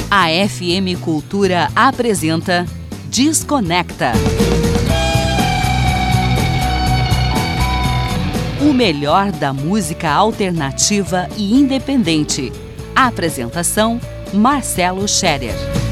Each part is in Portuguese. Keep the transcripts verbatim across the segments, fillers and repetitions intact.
A F M Cultura apresenta Desconecta. O melhor da música alternativa e independente. A apresentação, Marcelo Scherer.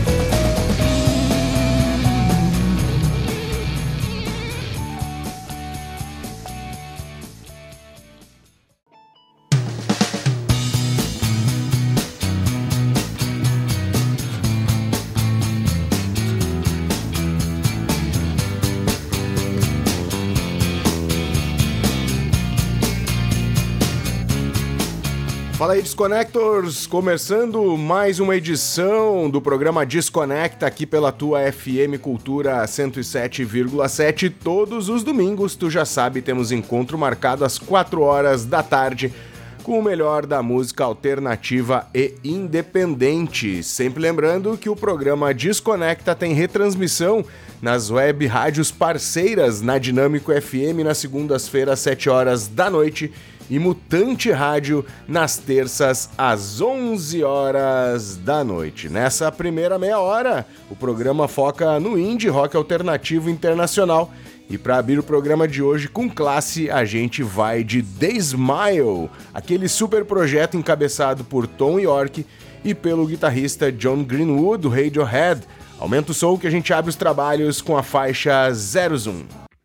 Fala aí, Desconectors! Começando mais uma edição do programa Desconecta aqui pela tua F M Cultura cento e sete vírgula sete. Todos os domingos, tu já sabe, temos encontro marcado às quatro horas da tarde com o melhor da música alternativa e independente. Sempre lembrando que o programa Desconecta tem retransmissão nas web rádios parceiras na Dinâmico F M nas segundas-feiras às sete horas da noite e Mutante Rádio nas terças às onze horas da noite. Nessa primeira meia hora, o programa foca no indie rock alternativo internacional. E para abrir o programa de hoje com classe, a gente vai de The Smile, aquele super projeto encabeçado por Thom Yorke e pelo guitarrista John Greenwood, do Radiohead. Aumenta o som que a gente abre os trabalhos com a faixa zero Zoom.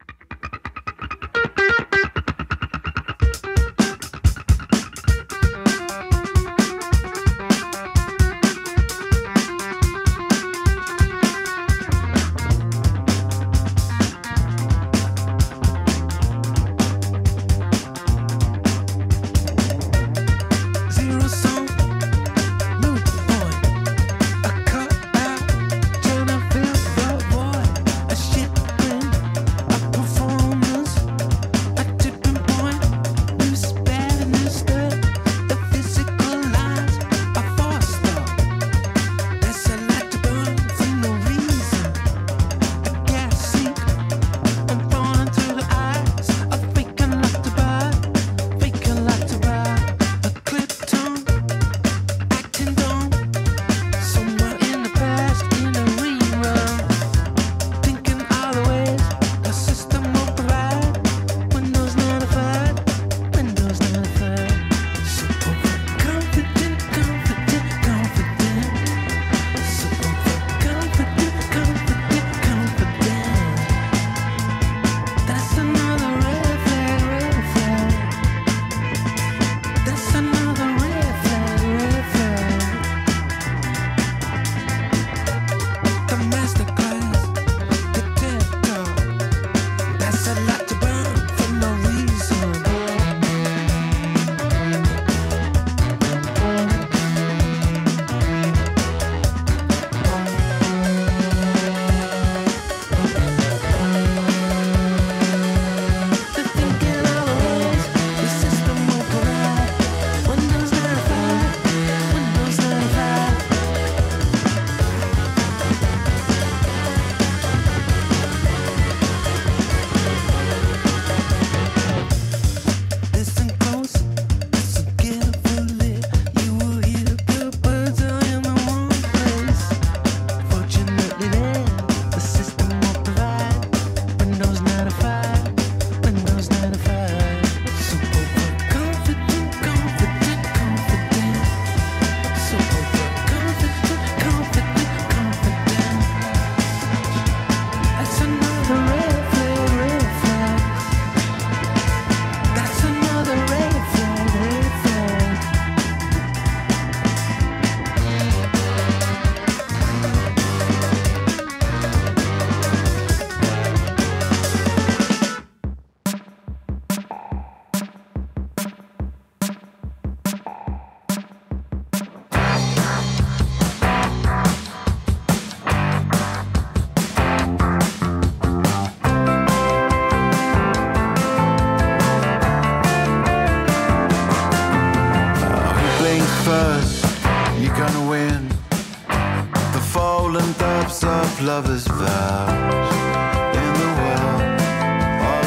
Lovers' vows in the world all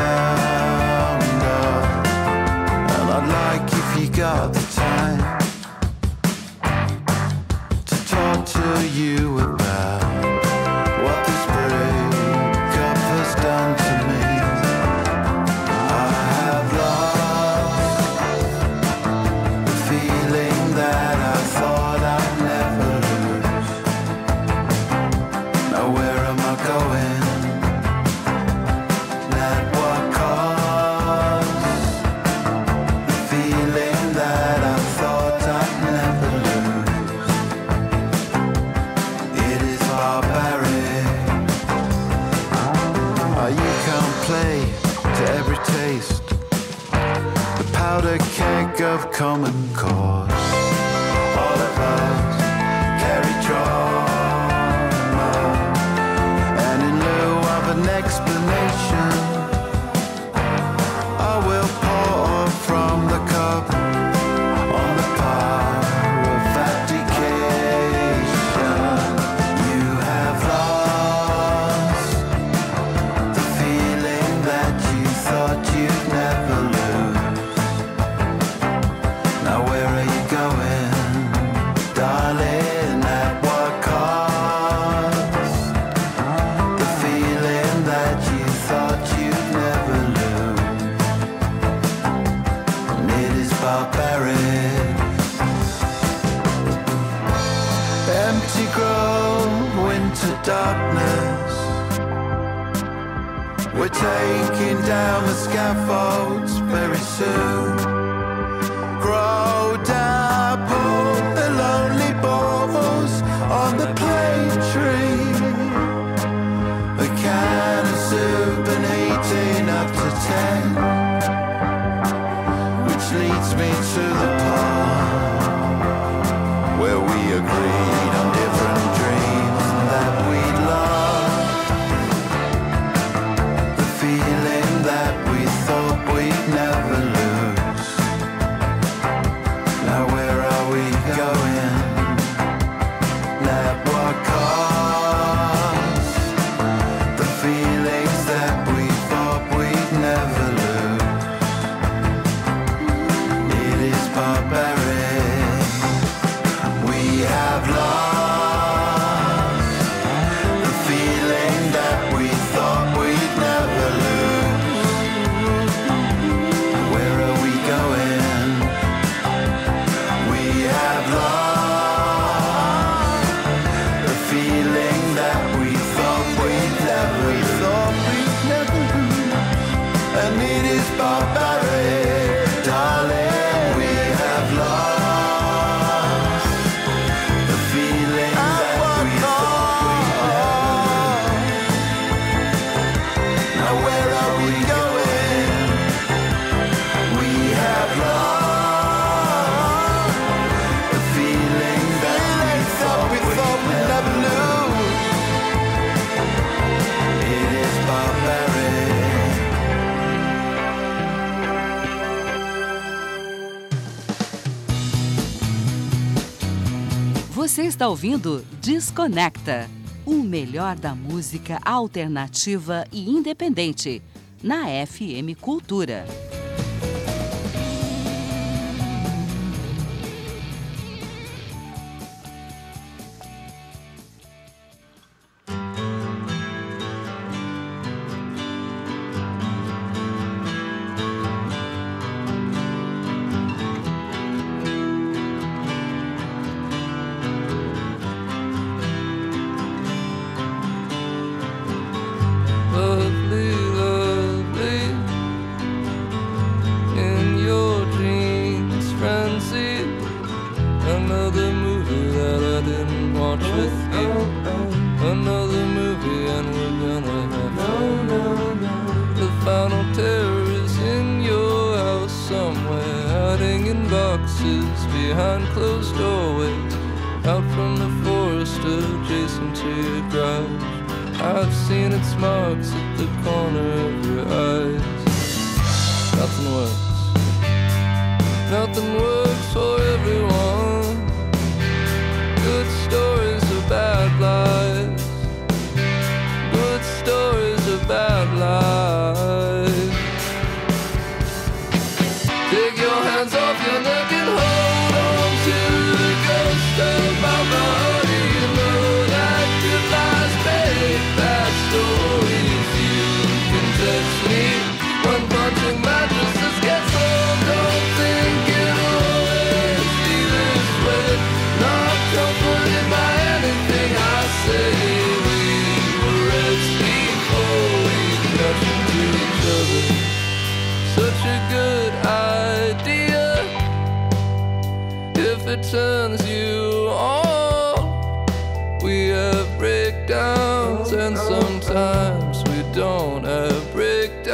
around us, and I'd like if you got the time to talk to play to every taste, the powder keg of common cause. All of us carry trauma, and in lieu of an explanation, I will pour from the cup on the power of abdication. You have lost the feeling that you thought you'd never lose. Now where are you going, darling? At what cost? The feeling that you thought you'd never lose. And it is barbaric. Empty grove, winter darkness. We're taking down the scaffolds very soon. Grow dapple the lonely balls on the plane tree. A can of soup and eighteen up to ten, which leads me to the part where we agreed on different dreams that we'd lost. The feeling that we thought we'd never lose. Now where are we going? At what cost? The feelings that we thought we'd never lose. It is barbaric. We have lost the feeling that we thought we'd never lose. Where are we going? We have lost the feeling that we thought we'd never thought we'd never lose. And it is barbaric, darling. We have lost the feeling that we thought we'd never lose. Now where are we going? We have lost the feeling that we thought we'd never lose. It is barbaric. Você está ouvindo Desconecta, o melhor da música alternativa e independente, na F M Cultura. Lovely, lovely, in your dreams, frenzy. Another movie that I didn't watch with you. Another movie, and we're gonna have fun. The final terror is in your house somewhere, hiding in boxes behind closed doorways, out from the forest adjacent to your garage. I've seen its marks at the corner of your eyes. Nothing works. Nothing works for everyone. Good stories are bad lies. Good stories are bad lies. Take your hands off your neck and hold on to the ghost of my body. You know that good lies make bad stories. You can touch me when punching mattresses gets home. Don't think it'll always be this way. Not comforted by anything I say. We were reds before we crashed into each other. Such a good idea if it turns you on. We have breakdowns and sometimes we don't have breakdowns.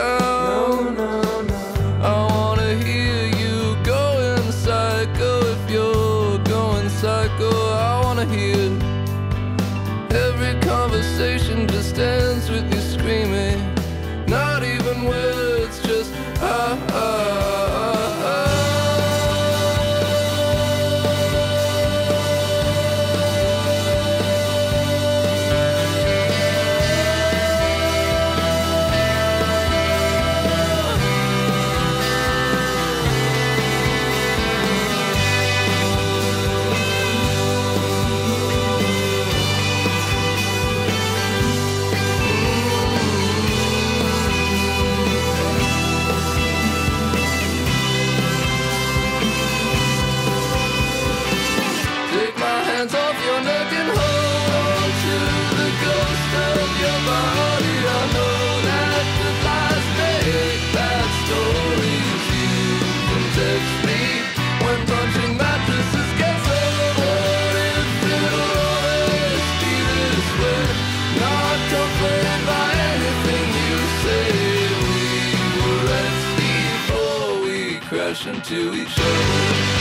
passion to each other.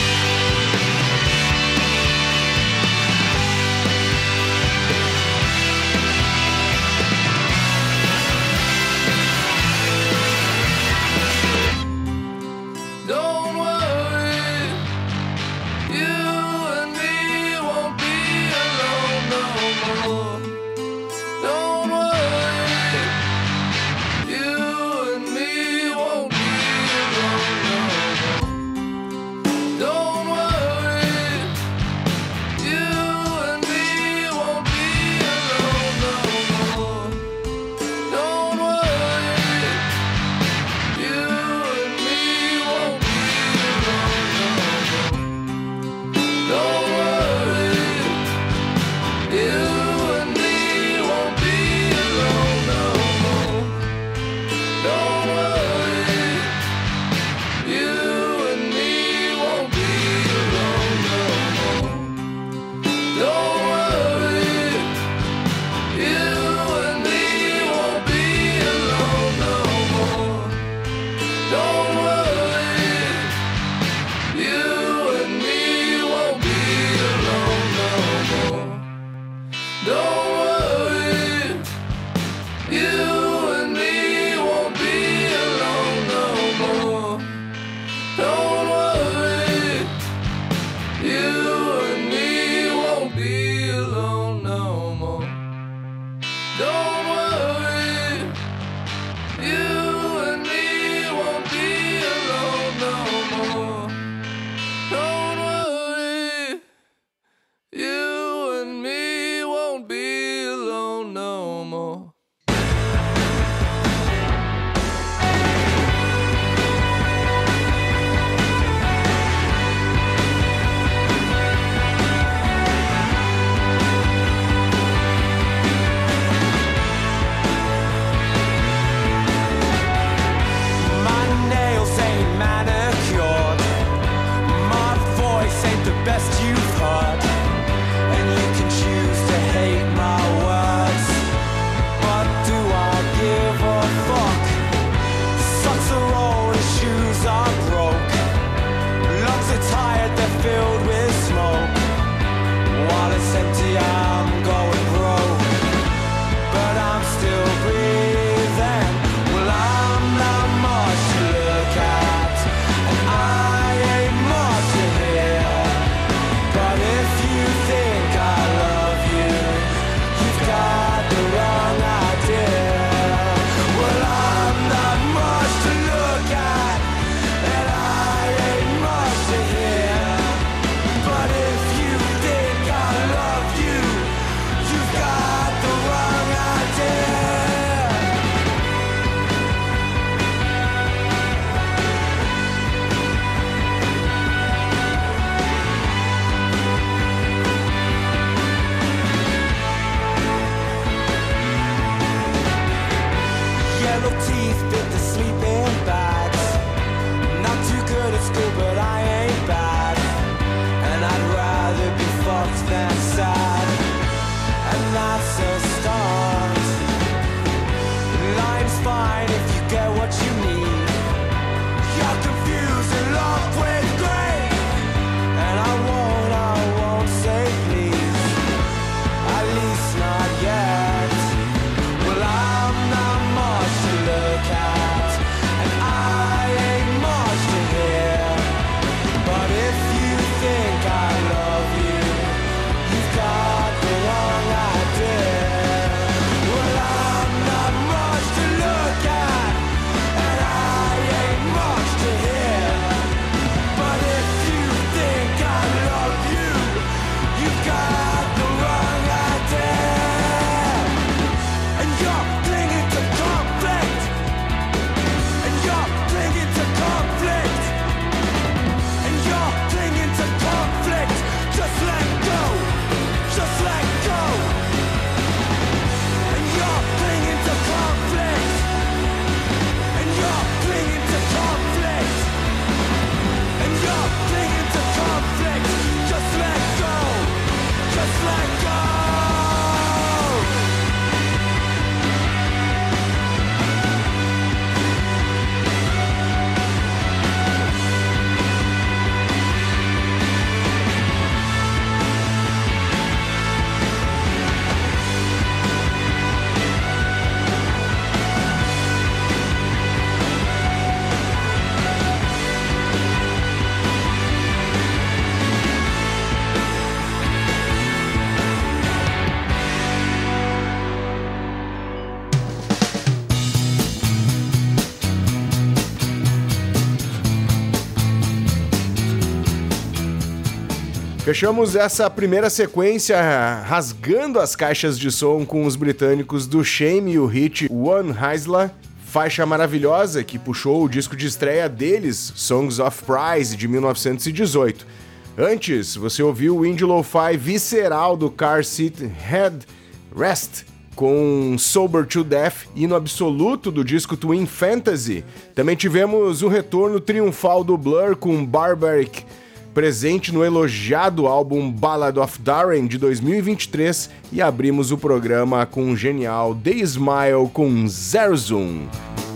Well, I'm not much to look at, Fechamos essa primeira sequência rasgando as caixas de som com os britânicos do Shame e o hit One Heisla, faixa maravilhosa que puxou o disco de estreia deles, Songs of Prize, de mil novecentos e dezoito. Antes, você ouviu o indie lo-fi visceral do Car Seat Head Rest, com Sober to Death, hino absoluto do disco Twin Fantasy. Também tivemos o retorno triunfal do Blur com Barbaric, presente no elogiado álbum Ballad of Darren de dois mil e vinte e três, e abrimos o programa com o genial The Smile com Zero Zoom.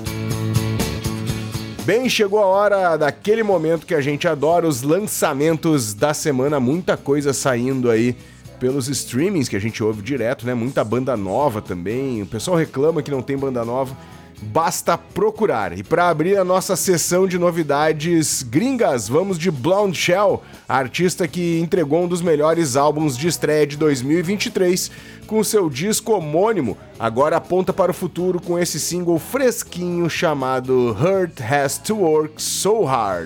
Bem, chegou a hora daquele momento que a gente adora, os lançamentos da semana, muita coisa saindo aí pelos streamings que a gente ouve direto, né? Muita banda nova também, o pessoal reclama que não tem banda nova. Basta procurar. E para abrir a nossa sessão de novidades gringas, vamos de Blonde Shell, a artista que entregou um dos melhores álbuns de estreia de dois mil e vinte e três, com seu disco homônimo. Agora aponta para o futuro com esse single fresquinho chamado Heart Has to Work So Hard.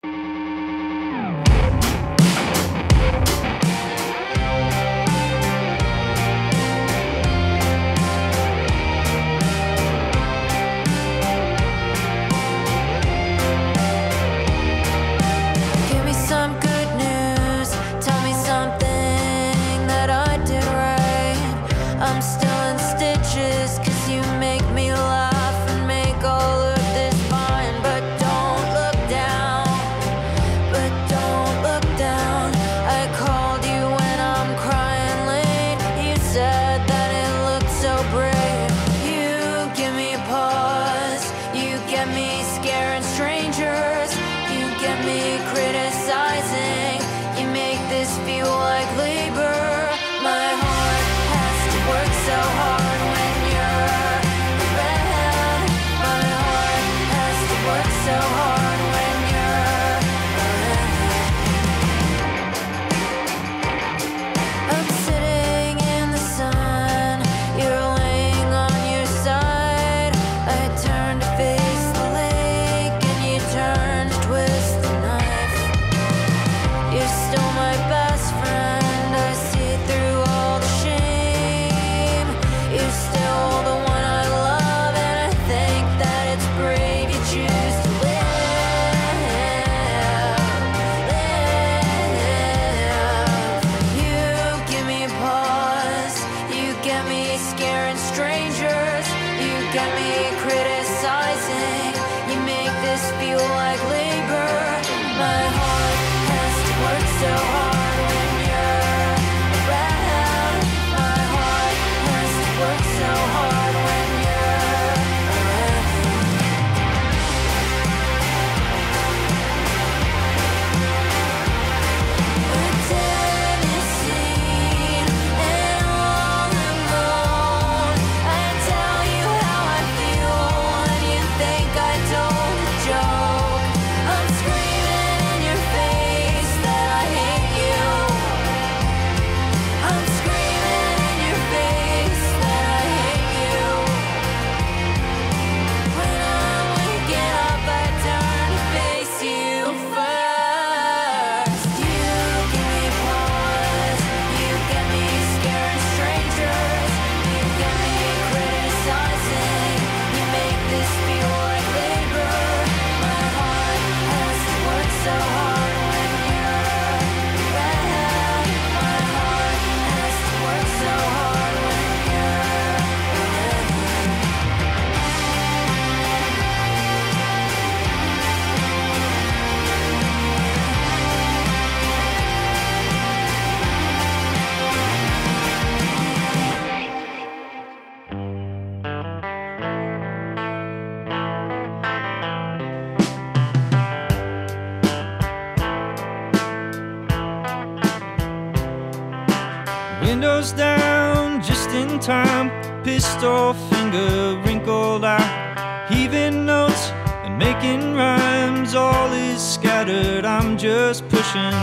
Windows down just in time, pistol finger wrinkled out, heaving notes and making rhymes. All is scattered, I'm just pushing.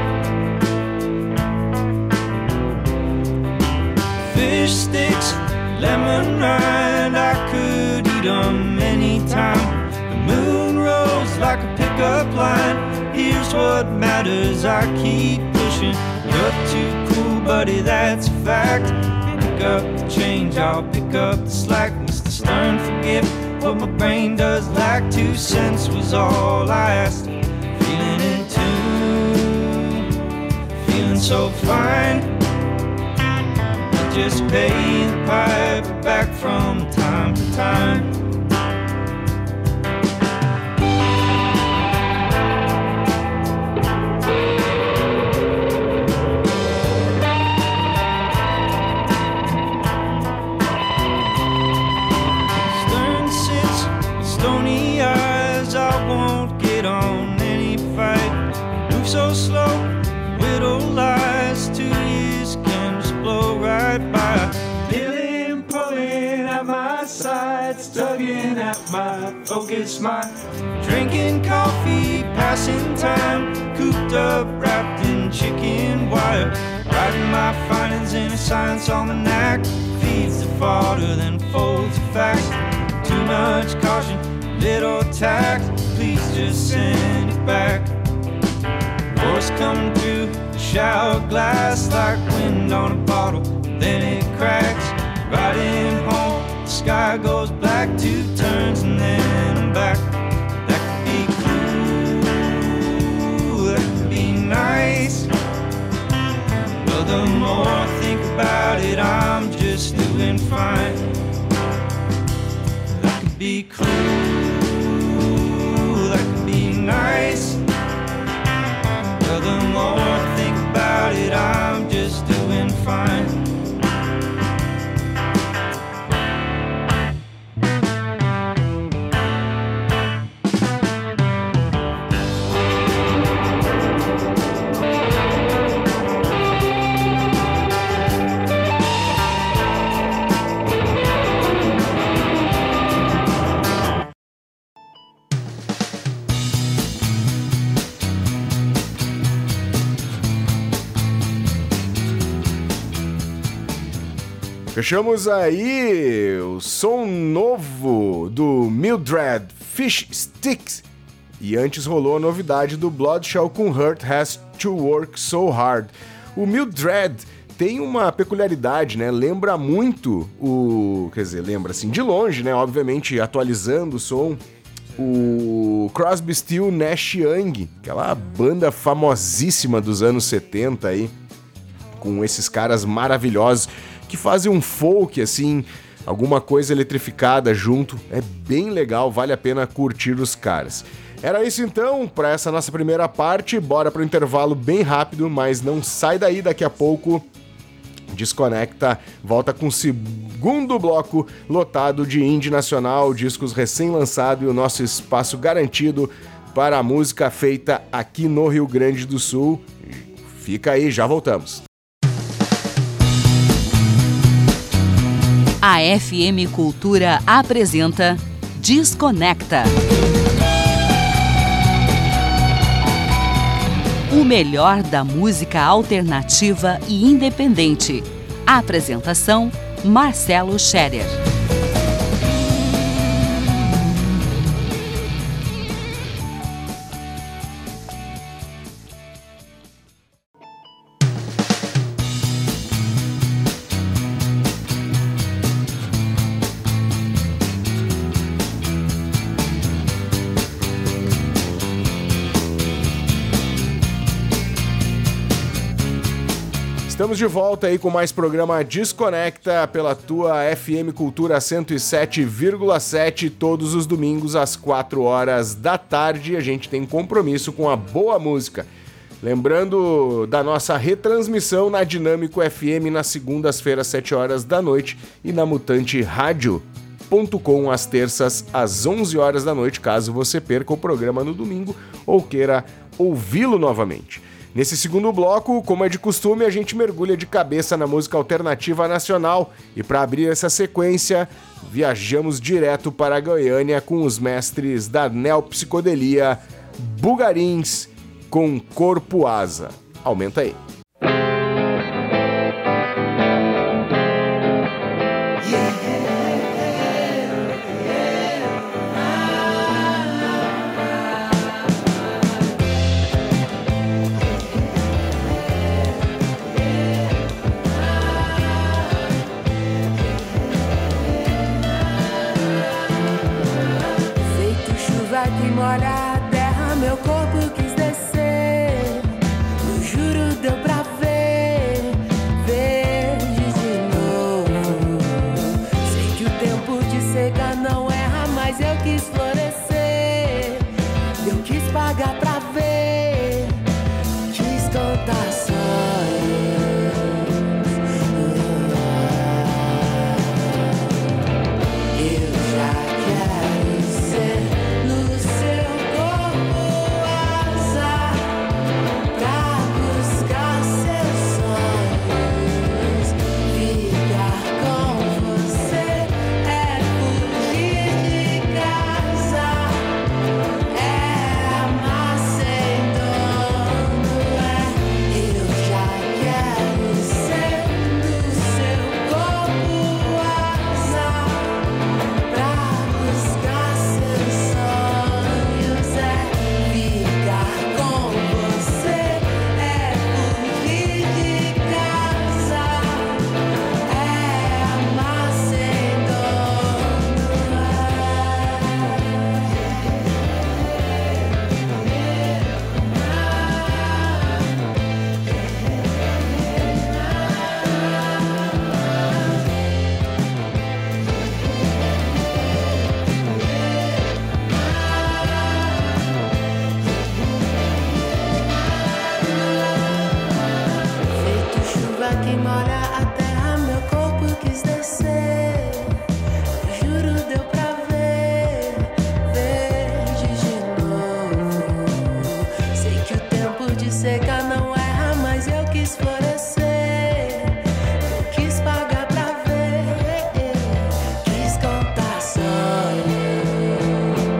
Fish sticks lemon rind, I could eat 'em anytime. The moon rose like a pickup line. Here's what matters, I keep pushing. You're too cool, buddy, that's a fact. Pick up the change, I'll pick up the slack. Mister Stern, forgive what my brain does lack. Two cents was all I asked. Feeling in tune, feeling so fine. Just pay the piper back from time to time. Stern sits with stony eyes. I won't get on any fight. Move so slow, little lies. Two years can just blow right by. Feeling pulling at my sides, tugging at my focus mind. Drinking coffee, passing time, cooped up, wrapped in chicken wire. Writing my findings in a science almanac. Feeds the fodder, then folds the facts. Too much caution, little tact. Please just send it back. Voice coming through the shower glass like wind on a bottle. Then it cracks. Riding home, the sky goes black. Two turns and then I'm back. That could be cool, that could be nice. But the more I think about it, I'm just doing fine. That could be cool, that could be nice. But the more I think about it, I'm just doing fine. Fechamos aí o som novo do Mildred, Fish Sticks. E antes rolou a novidade do Bloodshell com Hurt Has to Work So Hard. O Mildred tem uma peculiaridade, né? Lembra muito o... Quer dizer, lembra assim, de longe, né? Obviamente, atualizando o som, o Crosby, Still, Nash Young, aquela banda famosíssima dos anos setenta aí, com esses caras maravilhosos que fazem um folk, assim, alguma coisa eletrificada junto. É bem legal, vale a pena curtir os caras. Era isso então, para essa nossa primeira parte. Bora pro intervalo bem rápido, mas não sai daí, daqui a pouco Desconecta volta com o segundo bloco lotado de indie nacional, discos recém-lançados e o nosso espaço garantido para a música feita aqui no Rio Grande do Sul. Fica aí, já voltamos. A F M Cultura apresenta Desconecta. O melhor da música alternativa e independente. A apresentação, Marcelo Scherer. Estamos de volta aí com mais programa Desconecta pela tua F M Cultura cento e sete vírgula sete, todos os domingos às quatro horas da tarde. A gente tem compromisso com a boa música. Lembrando da nossa retransmissão na Dinâmico F M nas segundas-feiras, sete horas da noite, e na Mutante Rádio ponto com às terças, às onze horas da noite, caso você perca o programa no domingo ou queira ouvi-lo novamente. Nesse segundo bloco, como é de costume, a gente mergulha de cabeça na música alternativa nacional e para abrir essa sequência, viajamos direto para a Goiânia com os mestres da neopsicodelia, Bugarins, com Corpo Asa. Aumenta aí. Yeah. quem molha a terra, meu corpo quis descer. Juro, deu pra ver, verde de novo. Sei que o tempo de seca não erra, mas eu quis florescer. Eu quis pagar pra ver, quis contar sonhos.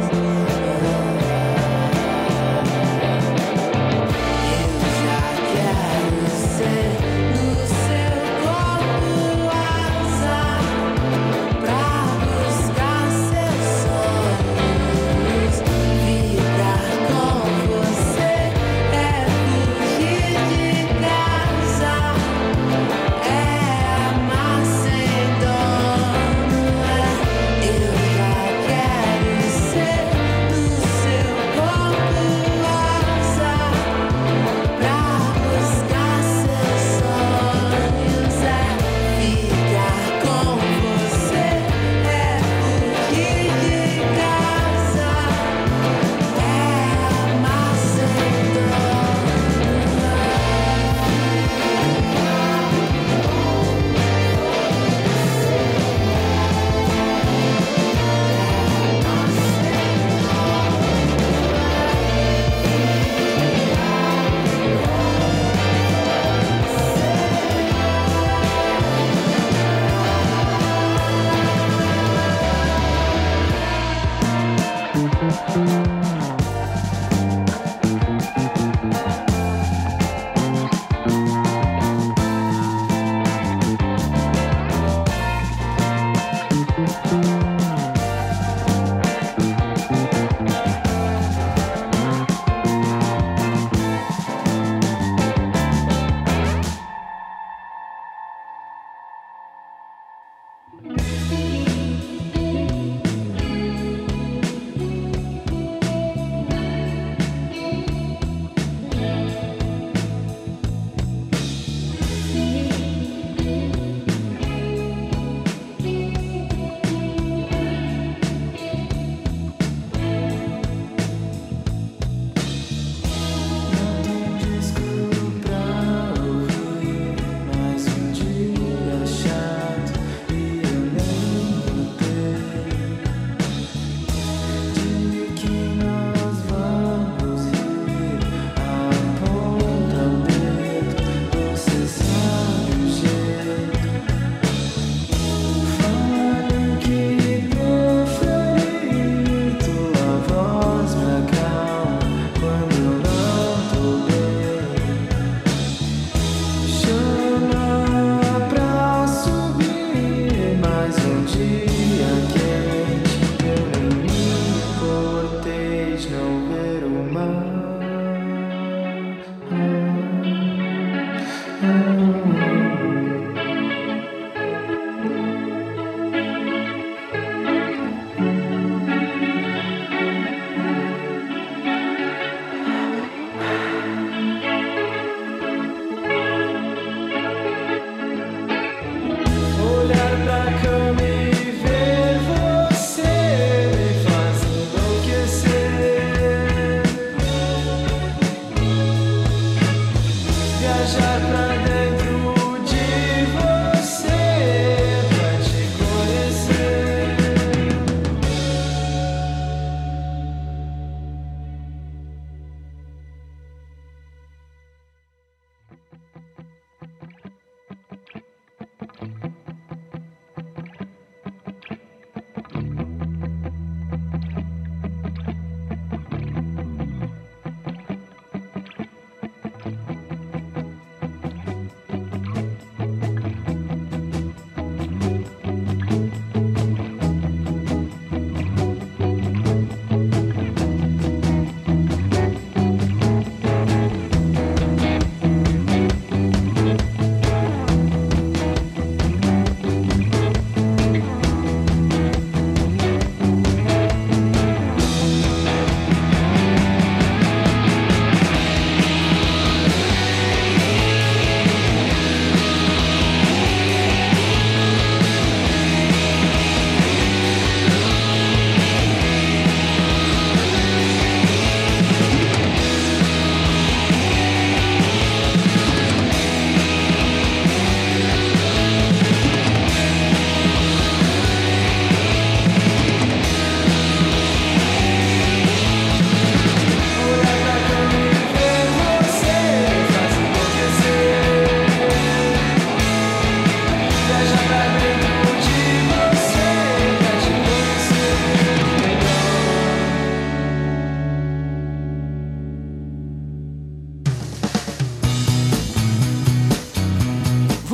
Eu já quero ser no seu corpo asa pra buscar seus sonhos. Ficar com você é fugir de casa, é amar sem dono. Eu já quero ser no seu corpo asa pra buscar seus sonhos. É ficar com você, é fugir de casa, é amar sem dono. Mais um dia chato e eu nem viajar pra dentro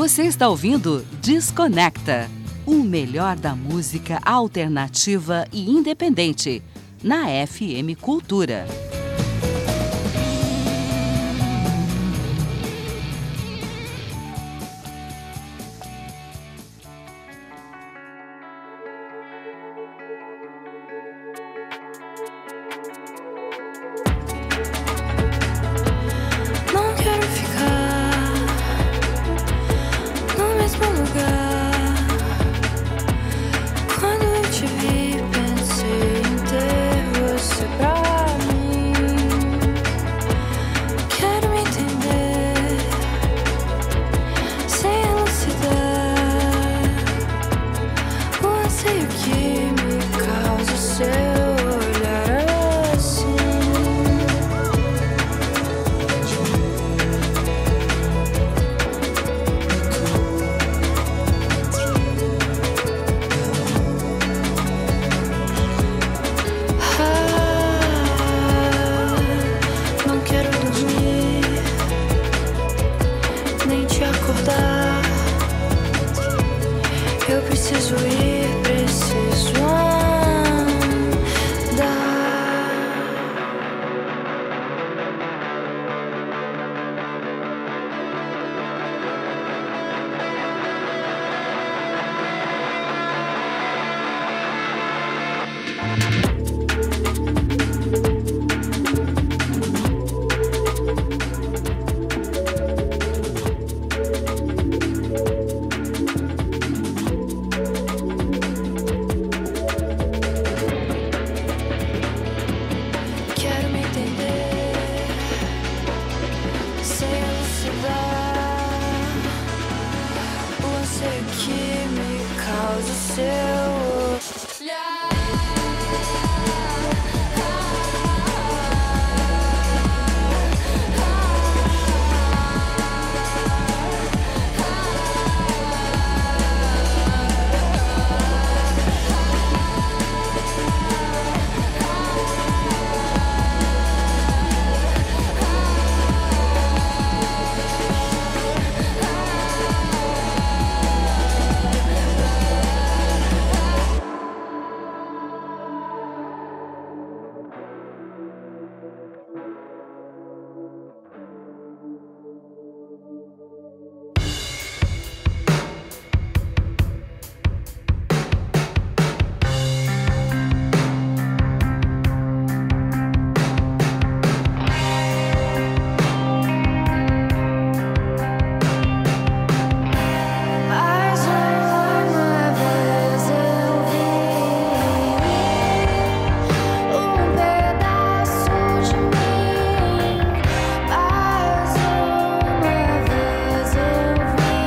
Você está ouvindo Desconecta, o melhor da música alternativa e independente, na F M Cultura. Não quero ficar no mesmo lugar. Quando eu te vi, pensei em ter você pra mim. Quero me entender sem elucidar o anseio que me causa o seu olhar assim. Ah, não quero dormir, nem te acordar. Eu preciso ir, preciso andar. Quero me entender sem elucidar o anseio que me causa o seu mais uma vez eu vi um pedaço de mim. Mais uma vez eu vi.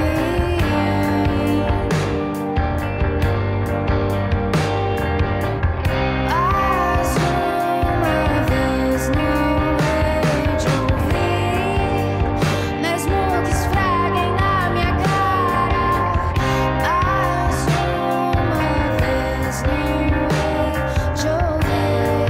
Mais uma vez não hei de ouvir, mesmo que esfreguem na minha cara. Mais uma vez não hei de ouvir.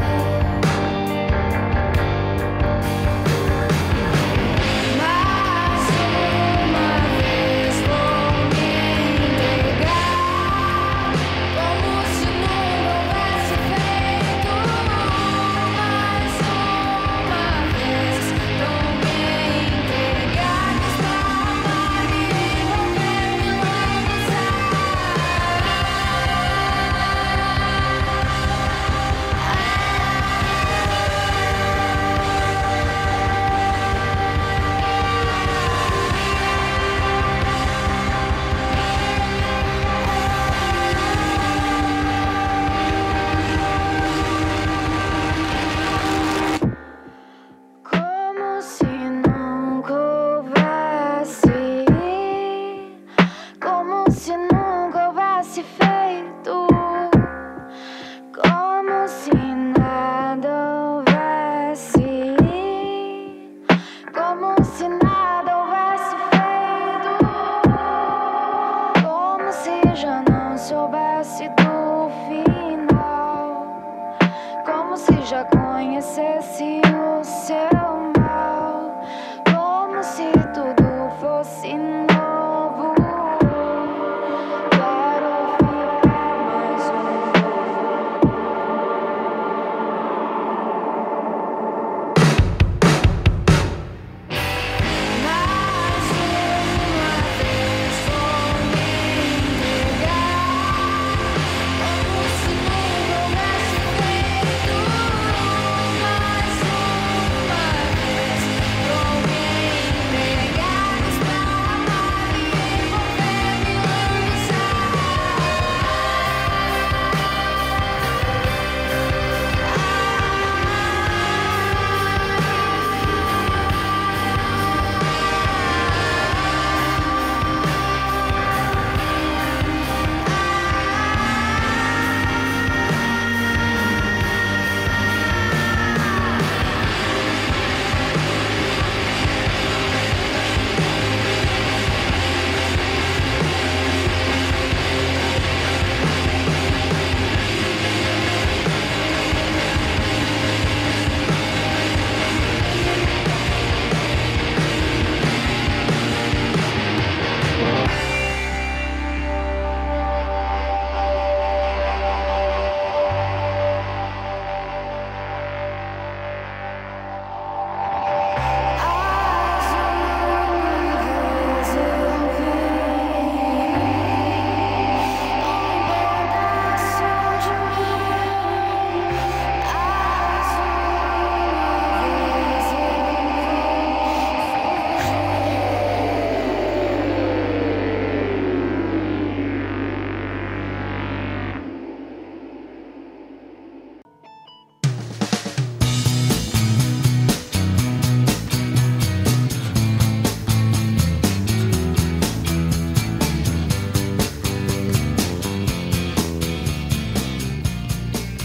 Mais uma vez vou me entregar, como se nunca houvesse feito. Mais uma vez vou me entregar, que está amargo e envolver me como se nunca houvesse, como se nunca houvesse feito, como se nada houvesse, como se nada houvesse feito, como se já não soubesse do final, como se já conhecesse o seu mal, como se tudo fosse novo.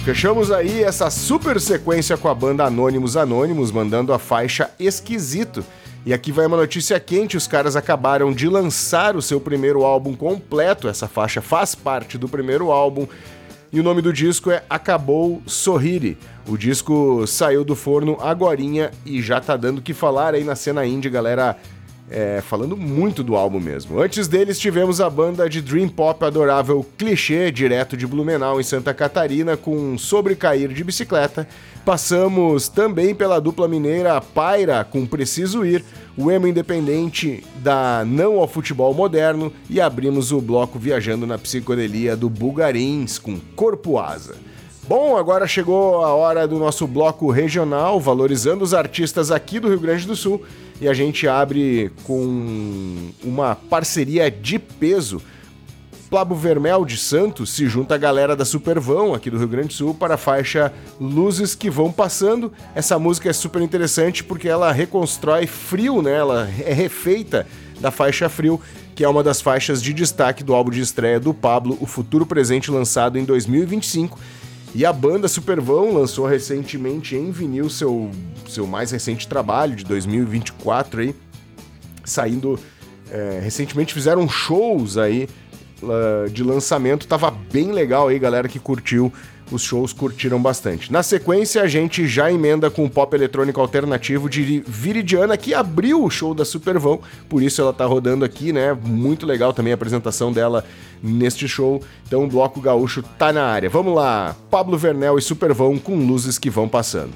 Fechamos aí essa super sequência com a banda Anônimos Anônimos, mandando a faixa Esquisito. E aqui vai uma notícia quente, os caras acabaram de lançar o seu primeiro álbum completo, essa faixa faz parte do primeiro álbum, e o nome do disco é Acabou Sorrire. O disco saiu do forno agorinha e já tá dando o que falar aí na cena indie, galera, é, falando muito do álbum mesmo. Antes deles tivemos a banda de Dream Pop adorável Clichê, direto de Blumenau, em Santa Catarina, com Sobre Cair de Bicicleta. Passamos também pela dupla mineira Paira, com Preciso Ir, o emo independente da Não ao Futebol Moderno, e abrimos o bloco viajando na psicodelia do Bulgarins, com Corpo Asa. Bom, agora chegou a hora do nosso bloco regional, valorizando os artistas aqui do Rio Grande do Sul, e a gente abre com uma parceria de peso. Pablo Vermel de Santos se junta à galera da Supervão aqui do Rio Grande do Sul para a faixa Luzes que Vão Passando. Essa música é super interessante porque ela reconstrói Frio, né? Ela é refeita da faixa Frio, que é uma das faixas de destaque do álbum de estreia do Pablo, O Futuro Presente, lançado em dois mil e vinte e cinco. E a banda Supervão lançou recentemente em vinil seu, seu mais recente trabalho, de dois mil e vinte e quatro, aí, saindo... É, recentemente fizeram shows aí uh, de lançamento, tava bem legal aí, galera que curtiu os shows curtiram bastante. Na sequência, a gente já emenda com o pop eletrônico alternativo de Viridiana, que abriu o show da Supervão, por isso ela tá rodando aqui, né? Muito legal também a apresentação dela neste show. Então o Bloco Gaúcho tá na área. Vamos lá, Pablo Vernel e Supervão com Luzes que Vão Passando.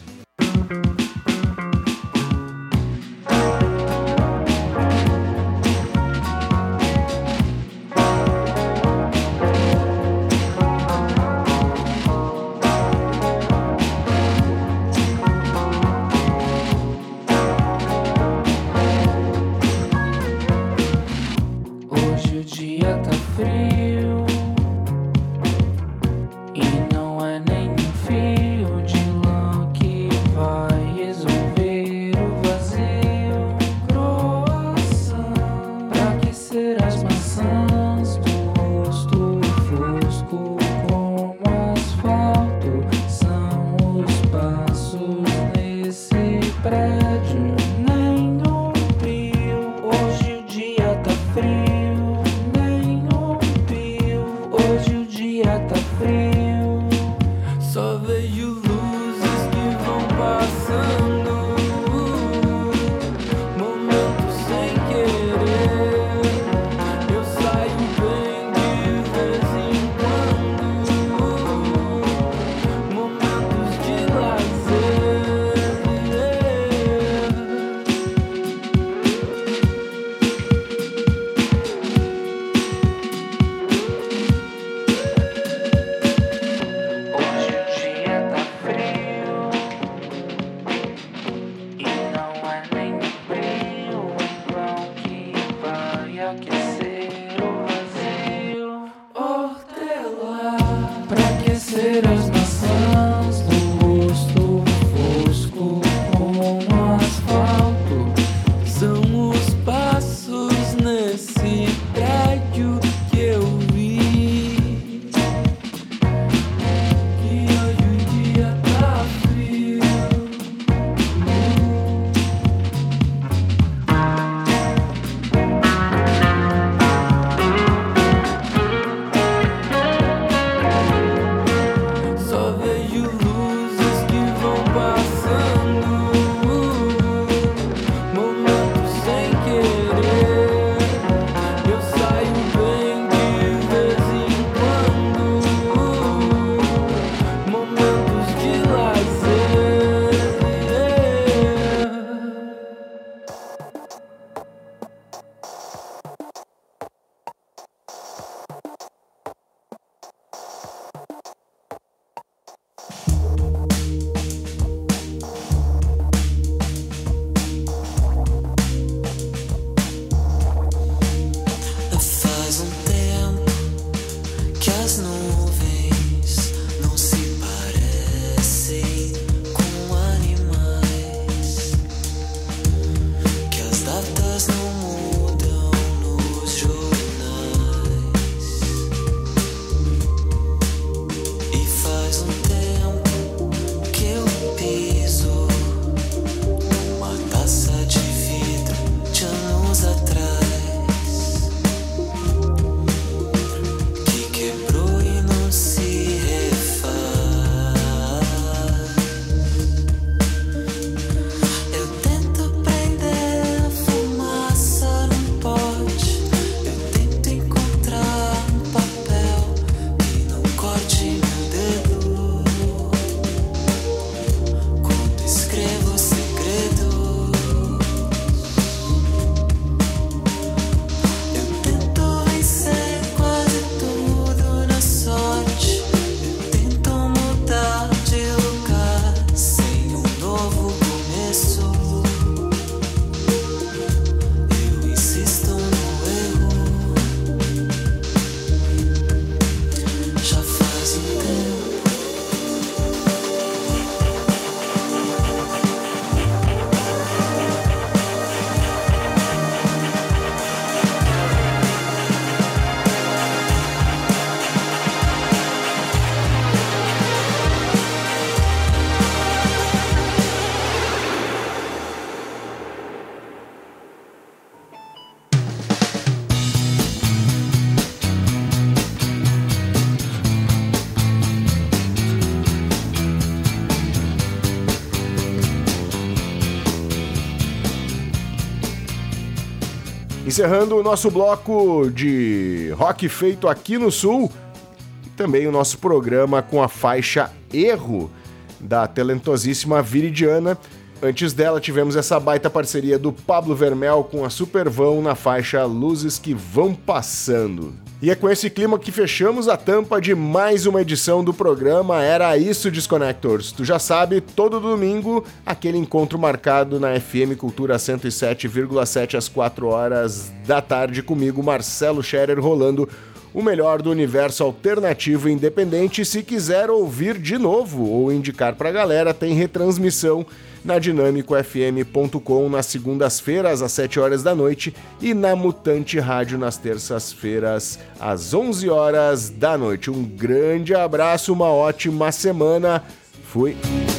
Encerrando o nosso bloco de rock feito aqui no Sul, e também o nosso programa com a faixa Erro, da talentosíssima Viridiana. Antes dela tivemos essa baita parceria do Pablo Vermel com a Supervão na faixa Luzes que Vão Passando. E é com esse clima que fechamos a tampa de mais uma edição do programa Era Isso, Disconnectors. Tu já sabe, todo domingo, aquele encontro marcado na F M Cultura cento e sete vírgula sete às quatro horas da tarde comigo, Marcelo Scherer, rolando o melhor do universo alternativo e independente. Se quiser ouvir de novo ou indicar pra galera, tem retransmissão na dinâmico f m ponto com nas segundas-feiras às sete horas da noite e na Mutante Rádio nas terças-feiras às onze horas da noite. Um grande abraço, uma ótima semana. Fui!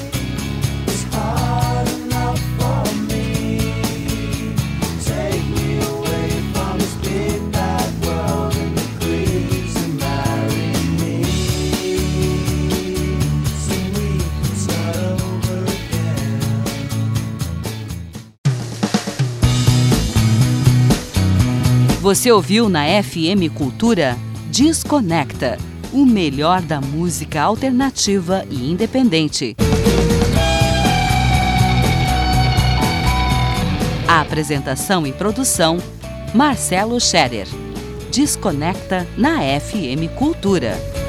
Você ouviu na F M Cultura Desconecta, o melhor da música alternativa e independente. A apresentação e produção, Marcelo Scherer. Desconecta na F M Cultura.